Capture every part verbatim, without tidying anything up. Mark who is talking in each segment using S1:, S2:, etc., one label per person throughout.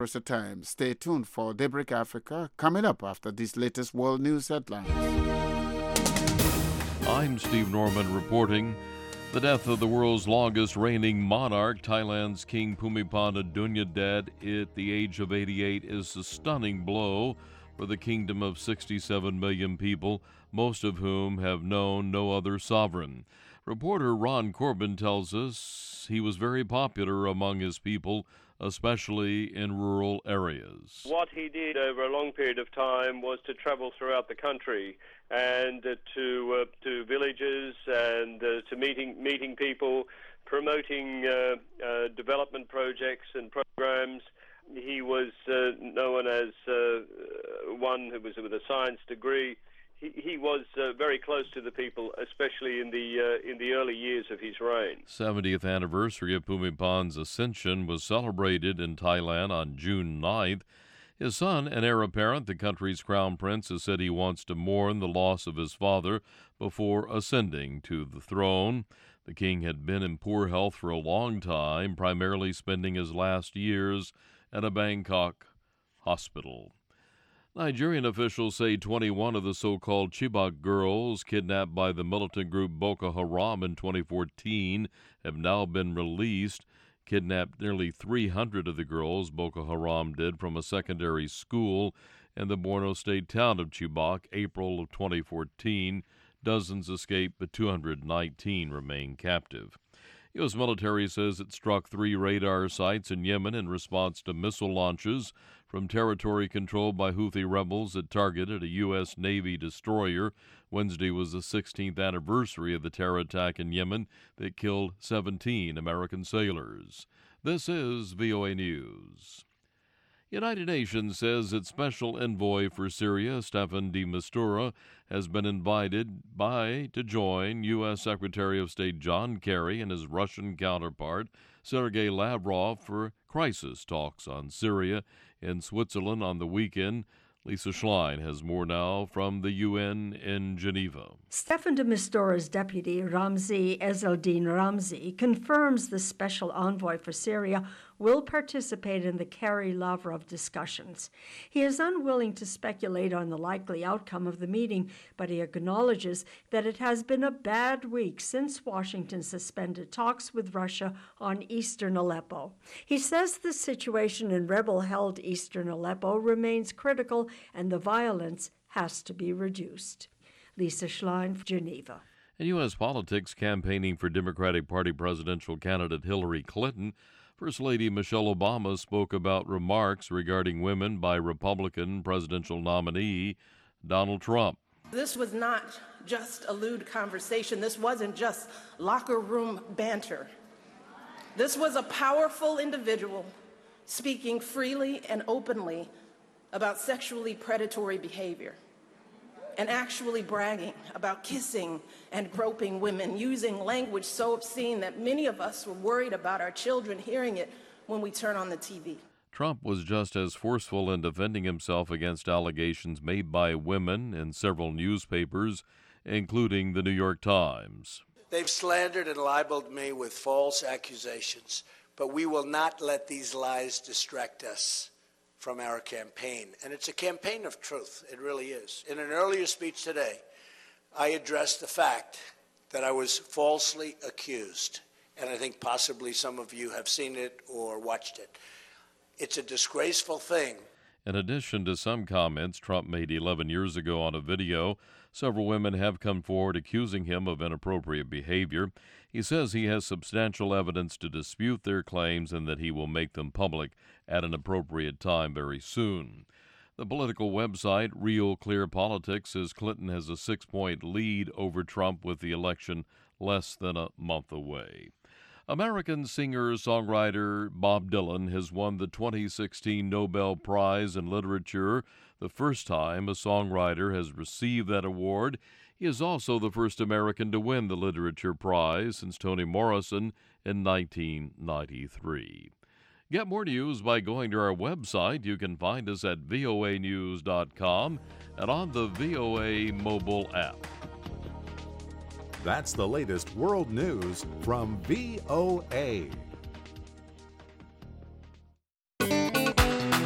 S1: Time. Stay tuned for Daybreak Africa coming up after these latest world news headlines.
S2: I'm Steve Norman reporting. The death of the world's longest reigning monarch, Thailand's King Bhumibol Adulyadej, at the age of eighty-eight, is a stunning blow for the kingdom of sixty-seven million people, most of whom have known no other sovereign. Reporter Ron Corbin tells us he was very popular among his people, especially in rural areas.
S3: What he did over a long period of time was to travel throughout the country and uh, to uh, to villages and uh, to meeting meeting people, promoting uh, uh, development projects and programs. He was uh, known as uh, one who was with a science degree. He, he was uh, very close to the people, especially in the uh, in the early years of his reign.
S2: seventieth anniversary of Bhumibol's ascension was celebrated in Thailand on June ninth. His son and heir apparent, the country's crown prince, has said he wants to mourn the loss of his father before ascending to the throne. The king had been in poor health for a long time, primarily spending his last years at a Bangkok hospital. Nigerian officials say twenty-one of the so-called Chibok girls kidnapped by the militant group Boko Haram in twenty fourteen have now been released. Kidnapped nearly three hundred of the girls, Boko Haram did, from a secondary school in the Borno State town of Chibok, April of twenty fourteen. Dozens escaped, but two hundred nineteen remain captive. U S military says it struck three radar sites in Yemen in response to missile launches from territory controlled by Houthi rebels that targeted a U S Navy destroyer. Wednesday was the sixteenth anniversary of the terror attack in Yemen that killed seventeen American sailors. This is V O A News. United Nations says its special envoy for Syria, Staffan de Mistura, has been invited by to join U S Secretary of State John Kerry and his Russian counterpart, Sergei Lavrov, for crisis talks on Syria in Switzerland on the weekend. Lisa Schlein has more now from the U N in Geneva.
S4: Staffan de Mistura's deputy, Ramzi Ezzeldin Ramzi, confirms the special envoy for Syria will participate in the Kerry-Lavrov discussions. He is unwilling to speculate on the likely outcome of the meeting, but he acknowledges that it has been a bad week since Washington suspended talks with Russia on eastern Aleppo. He says the situation in rebel-held eastern Aleppo remains critical and the violence has to be reduced. Lisa Schlein, Geneva.
S2: In U S politics, campaigning for Democratic Party presidential candidate Hillary Clinton, First Lady Michelle Obama spoke about remarks regarding women by Republican presidential nominee Donald Trump.
S5: This was not just a lewd conversation. This wasn't just locker room banter. This was a powerful individual speaking freely and openly about sexually predatory behavior and actually bragging about kissing and groping women, using language so obscene that many of us were worried about our children hearing it when we turn on the T V.
S2: Trump was just as forceful in defending himself against allegations made by women in several newspapers, including the New York Times.
S6: They've slandered and libeled me with false accusations, but we will not let these lies distract us from our campaign. And it's a campaign of truth. It really is. In an earlier speech today, I addressed the fact that I was falsely accused. And I think possibly some of you have seen it or watched it. It's a disgraceful thing.
S2: In addition to some comments Trump made eleven years ago on a video, several women have come forward accusing him of inappropriate behavior. He says he has substantial evidence to dispute their claims and that he will make them public at an appropriate time very soon. The political website Real Clear Politics says Clinton has a six-point lead over Trump with the election less than a month away. American singer-songwriter Bob Dylan has won the twenty sixteen Nobel Prize in Literature, the first time a songwriter has received that award. He is also the first American to win the Literature Prize since Toni Morrison in nineteen ninety-three. Get more news by going to our website. You can find us at V O A news dot com and on the V O A mobile app.
S7: That's the latest world news from V O A.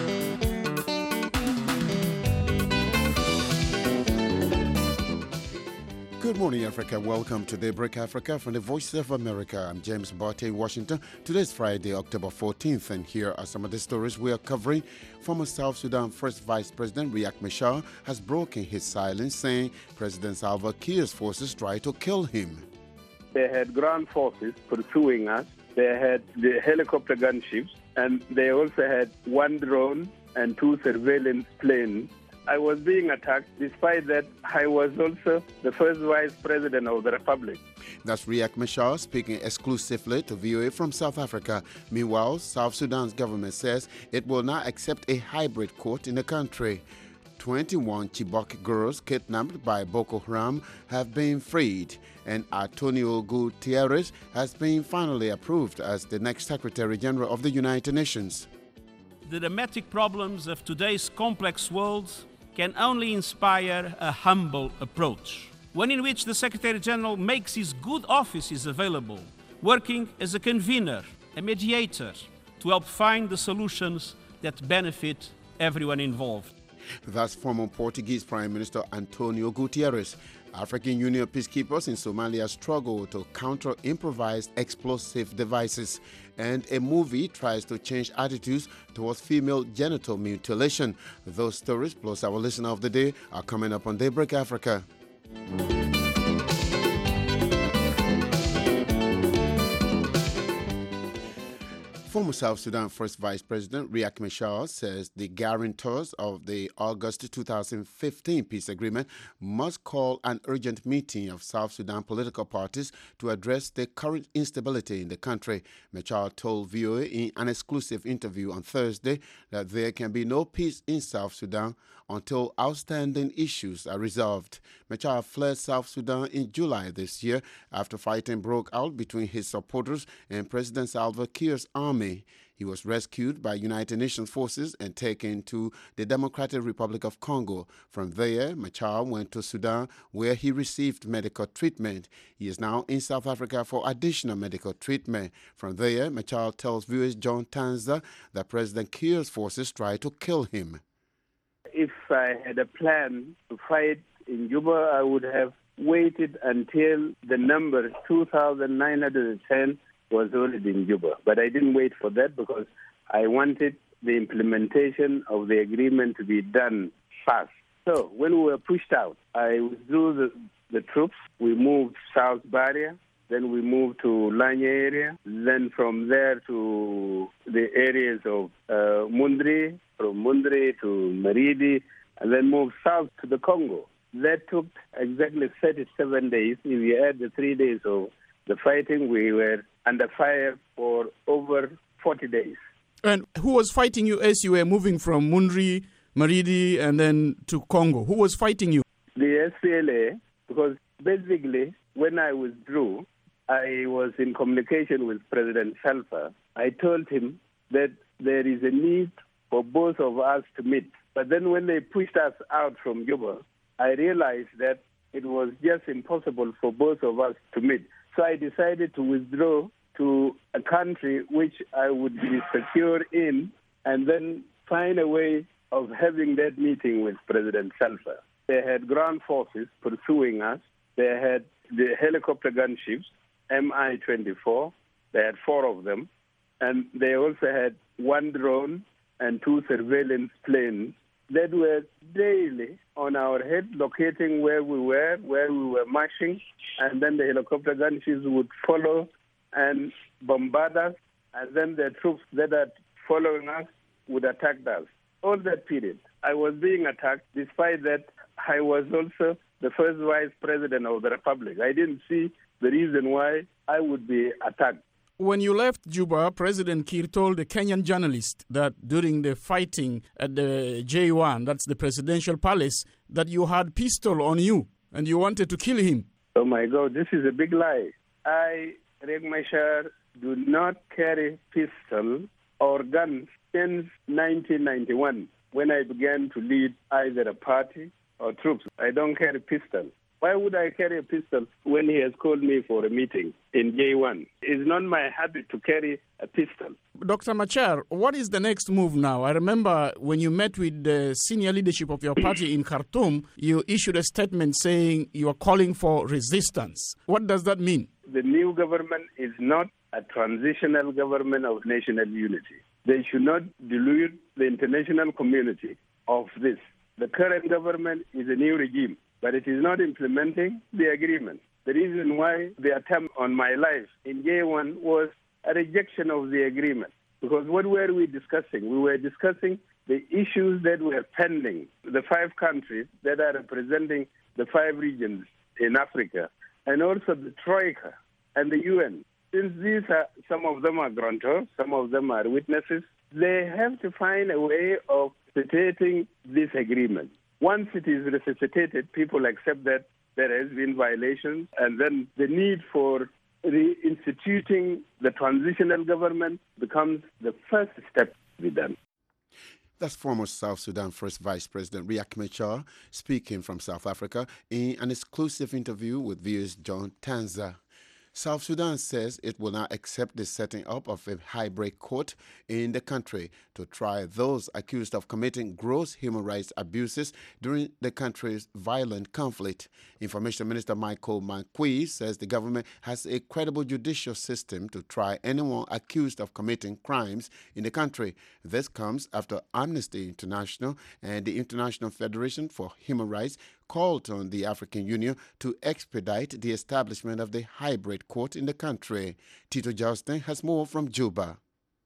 S1: morning, Africa. Welcome to Daybreak Africa from the Voice of America. I'm James Barty in Washington. Today's Friday, October fourteenth, and here are some of the stories we are covering. Former South Sudan First Vice President Riek Machar has broken his silence, saying President Salva Kiir's forces tried to kill him.
S8: They had ground forces pursuing us. They had the helicopter gunships, and they also had one drone and two surveillance planes. I was being attacked. Despite that, I was also the first vice president of the republic.
S1: That's Riek Machar speaking exclusively to V O A from South Africa. Meanwhile, South Sudan's government says it will not accept a hybrid court in the country. twenty-one Chibok girls kidnapped by Boko Haram have been freed, and Antonio Guterres has been finally approved as the next Secretary General of the United Nations.
S9: The dramatic problems of today's complex world can only inspire a humble approach, one in which the Secretary General makes his good offices available, working as a convener, a mediator, to help find the solutions that benefit everyone involved.
S1: That's former Portuguese Prime Minister Antonio Guterres. African Union peacekeepers in Somalia struggle to counter improvised explosive devices, and a movie tries to change attitudes towards female genital mutilation. Those stories, plus our listener of the day, are coming up on Daybreak Africa. Former South Sudan First Vice President Riek Machar says the guarantors of the August two thousand fifteen peace agreement must call an urgent meeting of South Sudan political parties to address the current instability in the country. Machar told V O A in an exclusive interview on Thursday that there can be no peace in South Sudan until outstanding issues are resolved. Machar fled South Sudan in July this year after fighting broke out between his supporters and President Salva Kiir's army. He was rescued by United Nations forces and taken to the Democratic Republic of Congo. From there, Machar went to Sudan, where he received medical treatment. He is now in South Africa for additional medical treatment. From there, Machar tells V O A's John Tanza that President Kiir's forces tried to kill him.
S8: If I had a plan to fight in Juba, I would have waited until the number two thousand nine hundred ten was already in Juba. But I didn't wait for that because I wanted the implementation of the agreement to be done fast. So when we were pushed out, I withdrew the, the troops. We moved South Barrier. Then we moved to Lanya area. Then from there to the areas of uh, Mundri, from Mundri to Maridi, and then moved south to the Congo. That took exactly thirty-seven days. If you add the three days of the fighting, we were under fire for over forty days.
S10: And who was fighting you as you were moving from Mundri, Maridi, and then to Congo? Who was fighting you?
S8: The S P L A, because basically when I withdrew, I was in communication with President Salva. I told him that there is a need for both of us to meet. But then when they pushed us out from Juba, I realized that it was just impossible for both of us to meet. So I decided to withdraw to a country which I would be secure in and then find a way of having that meeting with President Salva. They had ground forces pursuing us. They had the helicopter gunships, M I twenty-four. They had four of them. And they also had one drone and two surveillance planes that were daily on our head, locating where we were, where we were marching, and then the helicopter gunships would follow and bombard us, and then the troops that are following us would attack us. All that period, I was being attacked. Despite that, I was also the first vice president of the republic. I didn't see the reason why I would be attacked.
S10: When you left Juba, President Kiir told a Kenyan journalist that during the fighting at the J one, that's the presidential palace, that you had pistol on you and you wanted to kill him.
S8: Oh my God, this is a big lie. I, Riek Machar, do not carry pistol or guns since nineteen ninety-one when I began to lead either a party or troops. I don't carry pistol. Why would I carry a pistol when he has called me for a meeting in J one? It's not my habit to carry a pistol.
S10: Doctor Machar, what is the next move now? I remember when you met with the senior leadership of your party in Khartoum, you issued a statement saying you are calling for resistance. What does that mean?
S8: The new government is not a transitional government of national unity. They should not delude the international community of this. The current government is a new regime, but it is not implementing the agreement. The reason why the attempt on my life in J one was a rejection of the agreement. Because what were we discussing? We were discussing the issues that were pending, the five countries that are representing the five regions in Africa, and also the Troika and the U N. Since these are, some of them are grantors, some of them are witnesses, they have to find a way of resuscitating this agreement. Once it is resuscitated, people accept that there has been violations, and then the need for reinstituting the transitional government becomes the first step to be done.
S1: That's former South Sudan First Vice President Riek Machar speaking from South Africa in an exclusive interview with V O's John Tanza. South Sudan says it will not accept the setting up of a hybrid court in the country to try those accused of committing gross human rights abuses during the country's violent conflict. Information Minister Michael Makwei says the government has a credible judicial system to try anyone accused of committing crimes in the country. This comes after Amnesty International and the International Federation for Human Rights called on the African Union to expedite the establishment of the hybrid court in the country. Tito Justin has more from Juba.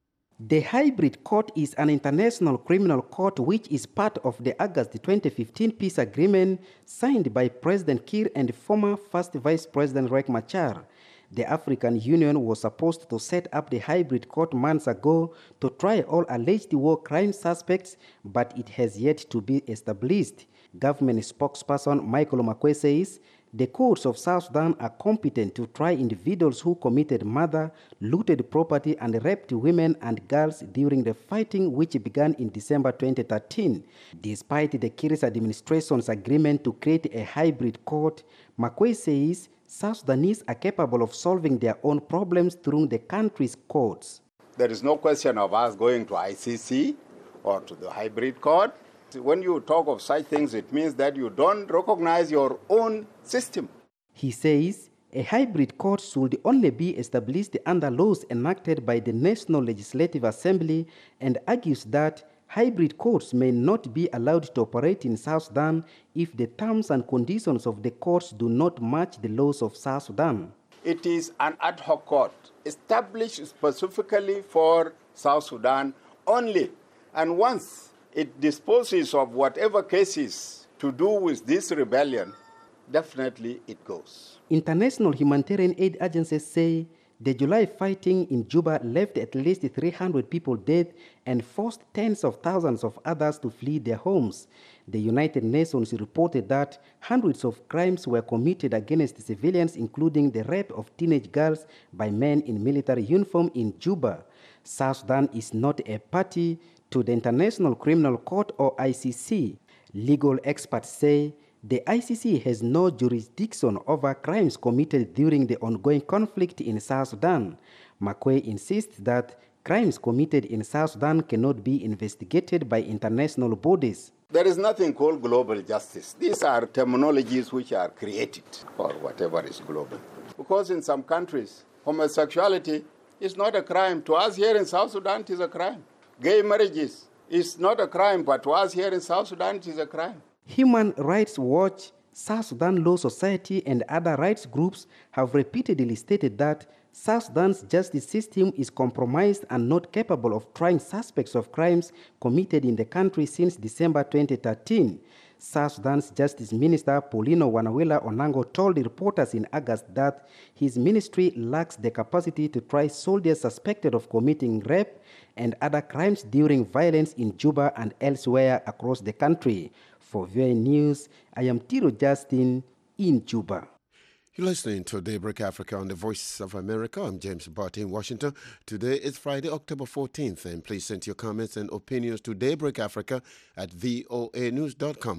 S11: The hybrid court is an international criminal court which is part of the August twenty fifteen peace agreement signed by President Kiir and former First Vice President Riek Machar. The African Union was supposed to set up the hybrid court months ago to try all alleged war crime suspects, but it has yet to be established. Government spokesperson Michael Makwei says the courts of South Sudan are competent to try individuals who committed murder, looted property, and raped women and girls during the fighting which began in December twenty thirteen. Despite the Kiir's administration's agreement to create a hybrid court, Makwei says South Sudanese are capable of solving their own problems through the country's courts.
S12: There is no question of us going to I C C or to the hybrid court. When you talk of such things, it means that you don't recognize your own system.
S11: He says a hybrid court should only be established under laws enacted by the National Legislative Assembly and argues that hybrid courts may not be allowed to operate in South Sudan if the terms and conditions of the courts do not match the laws of South Sudan.
S12: It is an ad hoc court established specifically for South Sudan only. And once it disposes of whatever cases to do with this rebellion, definitely it goes.
S11: International humanitarian aid agencies say the July fighting in Juba left at least three hundred people dead and forced tens of thousands of others to flee their homes. The United Nations reported that hundreds of crimes were committed against civilians, including the rape of teenage girls by men in military uniform in Juba. South Sudan is not a party to the International Criminal Court or I C C. Legal experts say the I C C has no jurisdiction over crimes committed during the ongoing conflict in South Sudan. Makwei insists that crimes committed in South Sudan cannot be investigated by international bodies.
S12: There is nothing called global justice. These are terminologies which are created for whatever is global. Because in some countries, homosexuality is not a crime. To us here in South Sudan, it is a crime. Gay marriages is not a crime, but to us here in South Sudan, it is a crime.
S11: Human Rights Watch, South Sudan Law Society, and other rights groups have repeatedly stated that South Sudan's justice system is compromised and not capable of trying suspects of crimes committed in the country since December twenty thirteen. South Sudan's Justice Minister Paulino Wanawela Onango told reporters in August that his ministry lacks the capacity to try soldiers suspected of committing rape and other crimes during violence in Juba and elsewhere across the country. For V O A News, I am Tiro Justin in Juba.
S1: You're listening to Daybreak Africa on the Voice of America. I'm James Barty in Washington. Today is Friday, October fourteenth, and please send your comments and opinions to Daybreak Africa at voa news dot com.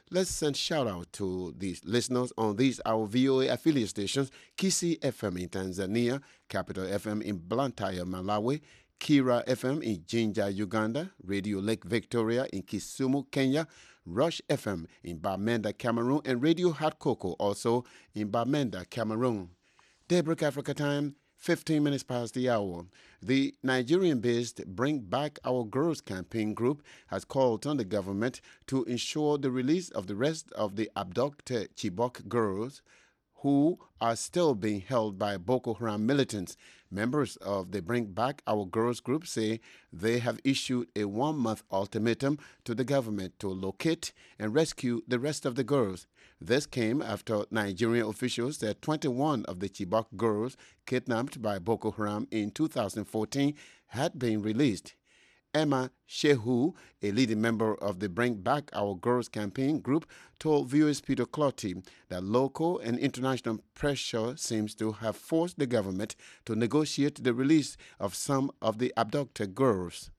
S1: Let's send shout out to these listeners on these our V O A affiliate stations: Kisi F M in Tanzania, Capital F M in Blantyre, Malawi, Kira F M in Jinja, Uganda, Radio Lake Victoria in Kisumu, Kenya, Rush F M in Bamenda, Cameroon, and Radio Hot Cocoa also in Bamenda, Cameroon. Daybreak Africa time, fifteen minutes past the hour. The Nigerian-based Bring Back Our Girls campaign group has called on the government to ensure the release of the rest of the abducted Chibok girls who are still being held by Boko Haram militants. Members of the Bring Back Our Girls group say they have issued a one-month ultimatum to the government to locate and rescue the rest of the girls. This came after Nigerian officials said twenty-one of the Chibok girls kidnapped by Boko Haram in two thousand fourteen had been released. Emma Shehu, a leading member of the Bring Back Our Girls campaign group, told V O A's Peter Clotty that local and international pressure seems to have forced the government to negotiate the release of some of the abducted girls.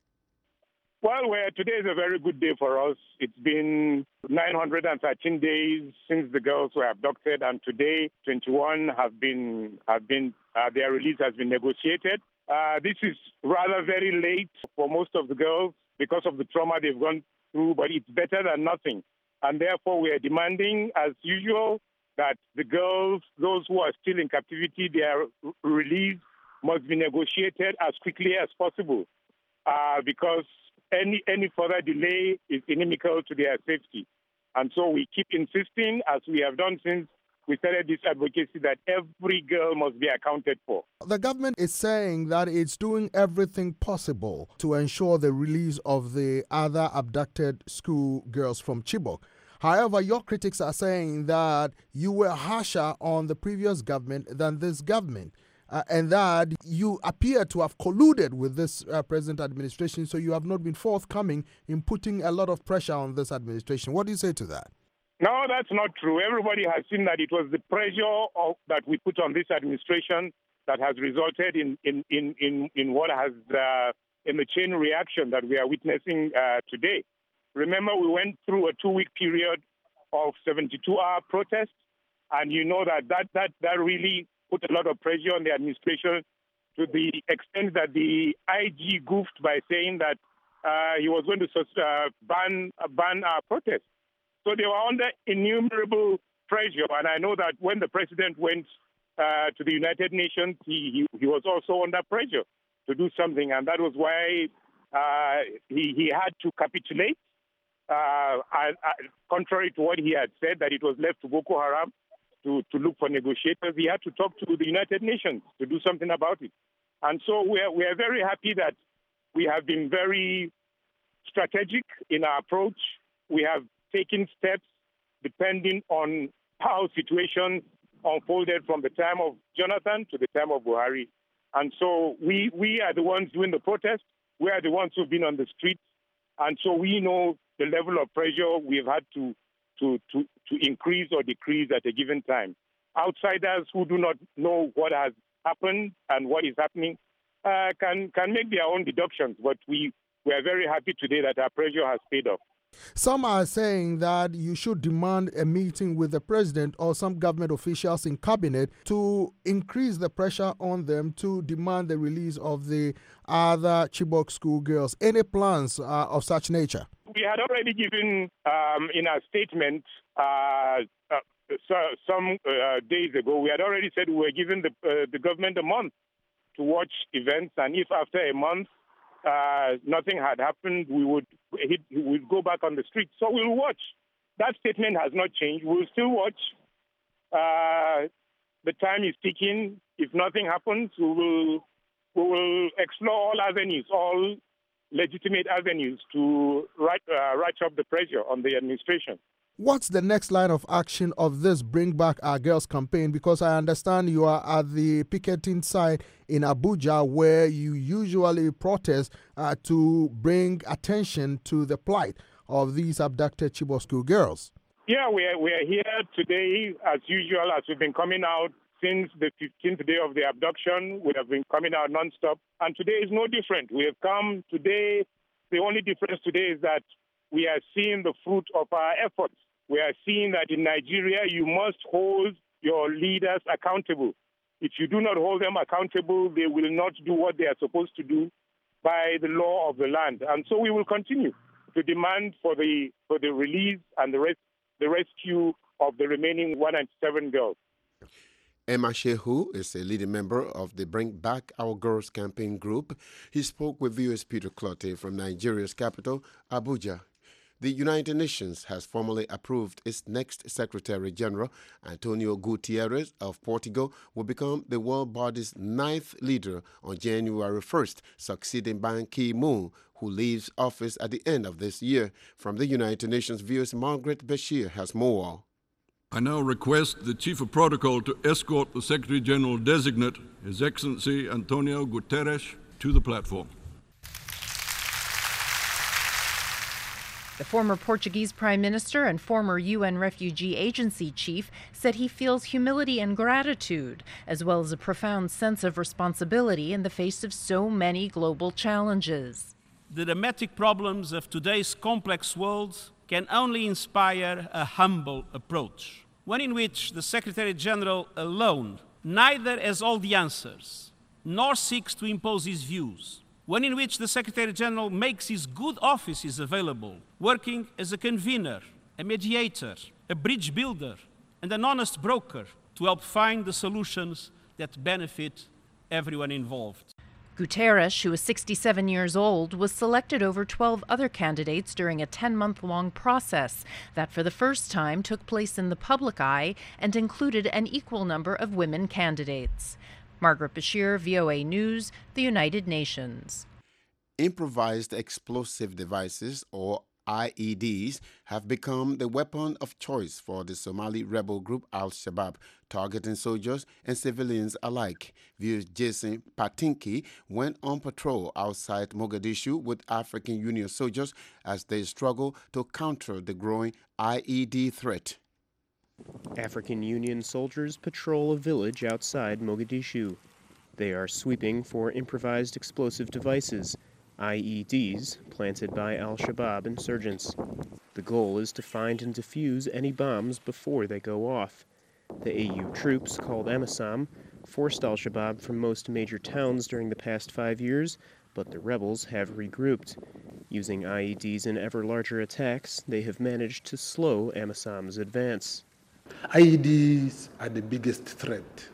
S13: Well, well, today is a very good day for us. It's been nine hundred thirteen days since the girls were abducted, and today twenty-one have been have been uh, their release has been negotiated. Uh, this is rather very late for most of the girls because of the trauma they've gone through, but it's better than nothing. And therefore, we are demanding, as usual, that the girls, those who are still in captivity, their release must be negotiated as quickly as possible uh, because any, any further delay is inimical to their safety. And so we keep insisting, as we have done since we started this advocacy, that every girl must be accounted for.
S14: The government is saying that it's doing everything possible to ensure the release of the other abducted school girls from Chibok. However, your critics are saying that you were harsher on the previous government than this government, uh, and that you appear to have colluded with this uh, present administration, so you have not been forthcoming in putting a lot of pressure on this administration. What do you say to that?
S13: No, that's not true. Everybody has seen that it was the pressure of, that we put on this administration that has resulted in in in in, in what has uh, in the chain reaction that we are witnessing uh, today. Remember, we went through a two-week period of seventy-two hour protests, and you know that that that that really put a lot of pressure on the administration to the extent that the I G goofed by saying that uh, he was going to uh, ban uh, ban our protests. So they were under innumerable pressure, and I know that when the president went uh, to the United Nations, he, he he was also under pressure to do something, and that was why uh, he he had to capitulate. Uh, and, uh, contrary to what he had said, that it was left to Boko Haram to, to look for negotiators, he had to talk to the United Nations to do something about it. And so we are we are very happy that we have been very strategic in our approach. We have taken steps depending on how situations unfolded from the time of Jonathan to the time of Buhari. And so we, we are the ones doing the protest. We are the ones who've been on the streets. And so we know the level of pressure we've had to, to, to, to increase or decrease at a given time. Outsiders who do not know what has happened and what is happening uh, can, can make their own deductions. But we, we are very happy today that our pressure has paid off.
S14: Some are saying that you should demand a meeting with the president or some government officials in cabinet to increase the pressure on them to demand the release of the other Chibok schoolgirls. Any plans uh, of such nature?
S13: We had already given, um, in our statement uh, uh, so, some uh, days ago, we had already said we were giving the, uh, the government a month to watch events, and if after a month Uh, nothing had happened, we would he, he would go back on the street. So we'll watch. That statement has not changed. We'll still watch. Uh, the time is ticking. If nothing happens, we will we will explore all avenues, all legitimate avenues to right, uh, ratchet up the pressure on the administration.
S14: What's the next line of action of this Bring Back Our Girls campaign? Because I understand you are at the picketing site in Abuja where you usually protest uh, to bring attention to the plight of these abducted Chibok school girls.
S13: Yeah, we are, we are here today as usual, as we've been coming out since the fifteenth day of the abduction. We have been coming out nonstop. And today is no different. We have come today. The only difference today is that we are seeing the fruit of our efforts. we are seeing that in Nigeria, you must hold your leaders accountable. If you do not hold them accountable, they will not do what they are supposed to do by the law of the land. And so we will continue to demand for the for the release and the res- the rescue of the remaining one hundred ninety-seven girls.
S1: Emma Shehu is a leading member of the Bring Back Our Girls campaign group. He spoke with V O A's Peter Clottey from Nigeria's capital, Abuja. The United Nations has formally approved its next Secretary General. Antonio Guterres of Portugal will become the world body's ninth leader on January first, succeeding Ban Ki-moon, who leaves office at the end of this year. From the United Nations, V O A's Margaret Bashir has more.
S15: I now request the Chief of Protocol to escort the Secretary General designate, His Excellency Antonio Guterres, to the platform.
S16: The former Portuguese Prime Minister and former U N Refugee Agency chief said he feels humility and gratitude, as well as a profound sense of responsibility in the face of so many global challenges.
S9: The dramatic problems of today's complex world can only inspire a humble approach, one in which the Secretary General alone neither has all the answers, nor seeks to impose his views, one in which the Secretary General makes his good offices available, working as a convener, a mediator, a bridge builder, and an honest broker to help find the solutions that benefit everyone involved.
S16: Guterres, who is sixty-seven years old, was selected over twelve other candidates during a ten-month-long process that for the first time took place in the public eye and included an equal number of women candidates. Margaret Bashir, V O A News, the United Nations.
S1: Improvised explosive devices, or I E Ds, have become the weapon of choice for the Somali rebel group Al-Shabaab, targeting soldiers and civilians alike. V O's Jason Patinki went on patrol outside Mogadishu with African Union soldiers as they struggle to counter the growing I E D threat.
S17: African Union soldiers patrol a village outside Mogadishu. They are sweeping for improvised explosive devices, I E Ds, planted by al-Shabaab insurgents. The goal is to find and defuse any bombs before they go off. The A U troops, called AMISOM, forced al-Shabaab from most major towns during the past five years, but the rebels have regrouped. Using I E Ds in ever larger attacks, they have managed to slow AMISOM's advance.
S18: I E Ds are the biggest threat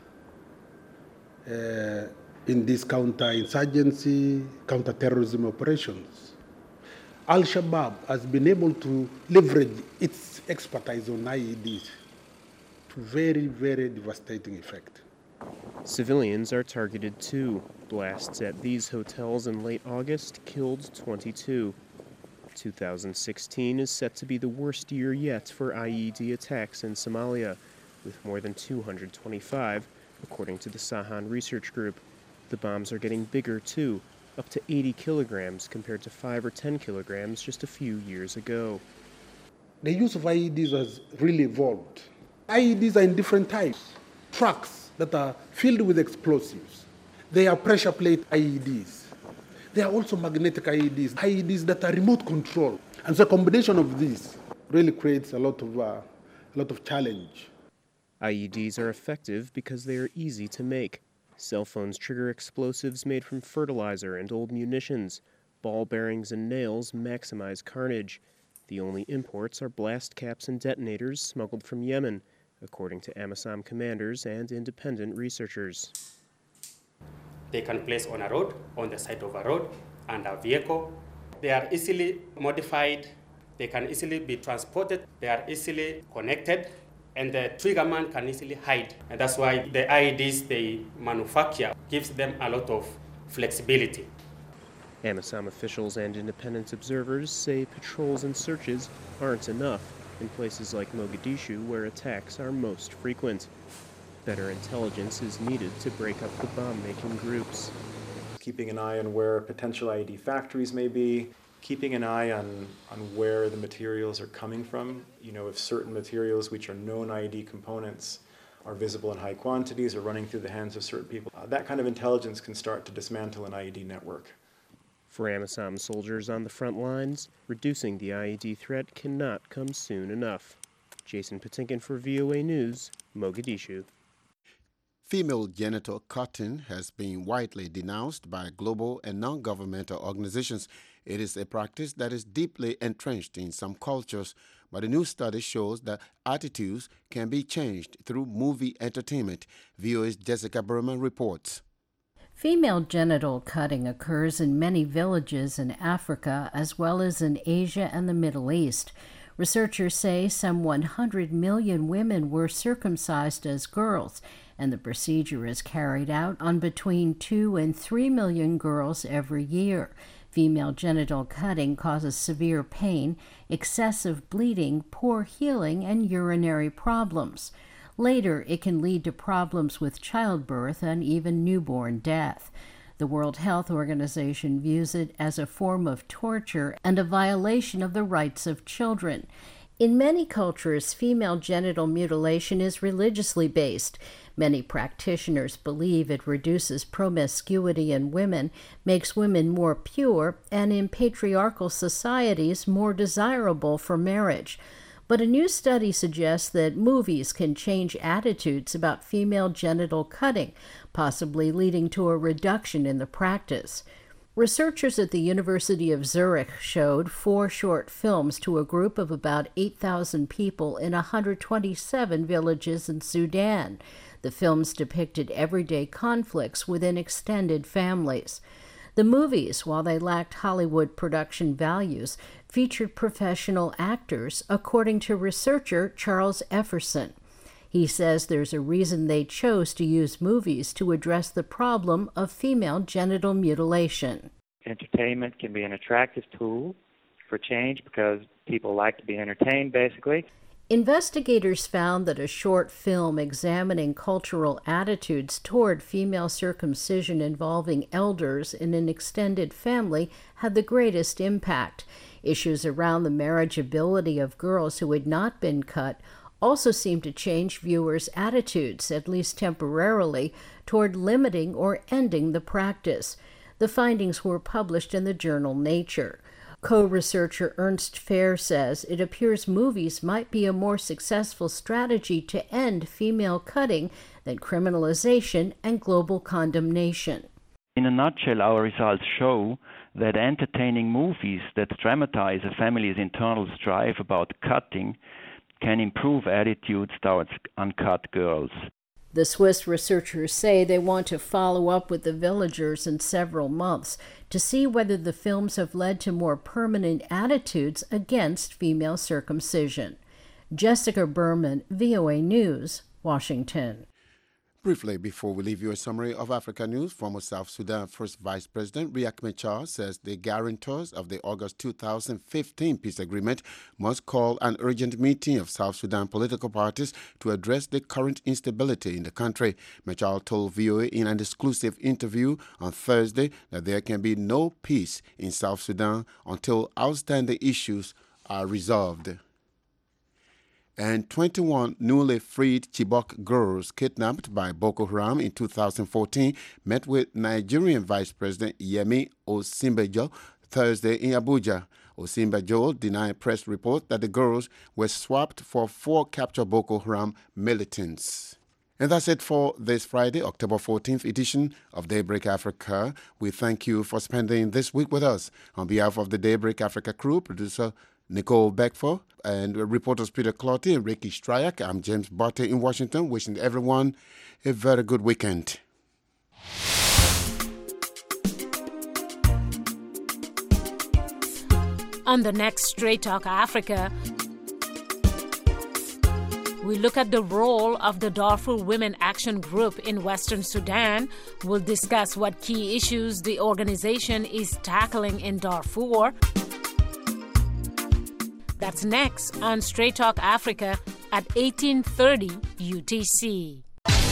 S18: uh, in these counter-insurgency, counter-terrorism operations. Al-Shabaab has been able to leverage its expertise on I E Ds to very, very devastating effect.
S17: Civilians are targeted too. Blasts at these hotels in late August killed twenty-two. two thousand sixteen is set to be the worst year yet for I E D attacks in Somalia, with more than two hundred twenty-five, according to the Sahan Research Group. The bombs are getting bigger too, up to eighty kilograms compared to five or ten kilograms just a few years ago.
S18: The use of I E Ds has really evolved. I E Ds are in different types. Trucks that are filled with explosives. They are pressure plate I E Ds. There are also magnetic I E Ds, I E Ds that are remote control. And so a combination of these really creates a lot of, uh, a lot of challenge.
S17: I E Ds are effective because they are easy to make. Cell phones trigger explosives made from fertilizer and old munitions. Ball bearings and nails maximize carnage. The only imports are blast caps and detonators smuggled from Yemen, according to AMISOM commanders and independent researchers.
S19: They can place on a road, on the side of a road, and a vehicle. They are easily modified. They can easily be transported. They are easily connected, and the triggerman can easily hide. And that's why the I E Ds they manufacture gives them a lot of flexibility.
S17: AMISOM officials and independent observers say patrols and searches aren't enough in places like Mogadishu, where attacks are most frequent. Better intelligence is needed to break up the bomb-making groups.
S20: Keeping an eye on where potential I E D factories may be, keeping an eye on, on where the materials are coming from. You know, if certain materials which are known I E D components are visible in high quantities or running through the hands of certain people, uh, that kind of intelligence can start to dismantle an I E D network.
S17: For AMISOM soldiers on the front lines, reducing the I E D threat cannot come soon enough. Jason Patinkin for V O A News, Mogadishu.
S1: Female genital cutting has been widely denounced by global and non-governmental organizations. It is a practice that is deeply entrenched in some cultures, but a new study shows that attitudes can be changed through movie entertainment. V O A's Jessica Berman reports.
S21: Female genital cutting occurs in many villages in Africa as well as in Asia and the Middle East. Researchers say some one hundred million women were circumcised as girls, and the procedure is carried out on between two and three million girls every year. Female genital cutting causes severe pain, excessive bleeding, poor healing, and urinary problems. Later, it can lead to problems with childbirth and even newborn death. The World Health Organization views it as a form of torture and a violation of the rights of children. In many cultures, female genital mutilation is religiously based. Many practitioners believe it reduces promiscuity in women, makes women more pure, and in patriarchal societies more desirable for marriage. But a new study suggests that movies can change attitudes about female genital cutting, possibly leading to a reduction in the practice. Researchers at the University of Zurich showed four short films to a group of about eight thousand people in one hundred twenty-seven villages in Sudan. The films depicted everyday conflicts within extended families. The movies, while they lacked Hollywood production values, featured professional actors, according to researcher Charles Efferson. He says there's a reason they chose to use movies to address the problem of female genital mutilation.
S22: Entertainment can be an attractive tool for change because people like to be entertained, basically.
S21: Investigators found that a short film examining cultural attitudes toward female circumcision involving elders in an extended family had the greatest impact. Issues around the marriageability of girls who had not been cut also seemed to change viewers' attitudes, at least temporarily, toward limiting or ending the practice. The findings were published in the journal Nature. Co-researcher Ernst Fair says it appears movies might be a more successful strategy to end female cutting than criminalization and global condemnation.
S22: In a nutshell, our results show that entertaining movies that dramatize a family's internal strife about cutting can improve attitudes towards uncut girls.
S21: The Swiss researchers say they want to follow up with the villagers in several months to see whether the films have led to more permanent attitudes against female circumcision. Jessica Berman, V O A News, Washington.
S1: Briefly, before we leave you a summary of Africa news, former South Sudan First Vice President Riek Machar says the guarantors of the August two thousand fifteen peace agreement must call an urgent meeting of South Sudan political parties to address the current instability in the country. Machar told V O A in an exclusive interview on Thursday that there can be no peace in South Sudan until outstanding issues are resolved. And twenty-one newly freed Chibok girls kidnapped by Boko Haram in two thousand fourteen met with Nigerian Vice President Yemi Osinbajo Thursday in Abuja. Osinbajo denied press reports that the girls were swapped for four captured Boko Haram militants. And that's it for this Friday, October fourteenth edition of Daybreak Africa. We thank you for spending this week with us. On behalf of the Daybreak Africa crew, producer Nicole Beckford, and reporters Peter Clotty and Ricky Stryak, I'm James Barter in Washington, wishing everyone a very good weekend.
S23: On the next Straight Talk Africa, we look at the role of the Darfur Women Action Group in Western Sudan. We'll discuss what key issues the organization is tackling in Darfur. That's next on Straight Talk Africa at eighteen thirty U T C.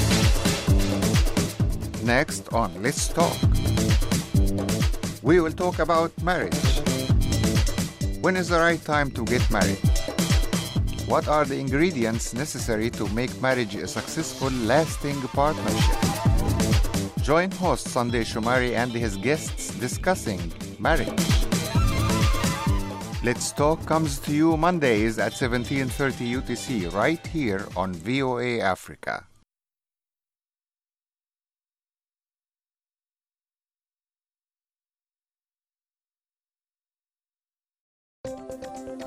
S24: Next on Let's Talk, we will talk about marriage. When is the right time to get married? What are the ingredients necessary to make marriage a successful, lasting partnership? Join host Sunday Shumari and his guests discussing marriage. Let's Talk comes to you Mondays at seventeen thirty U T C right here on V O A Africa.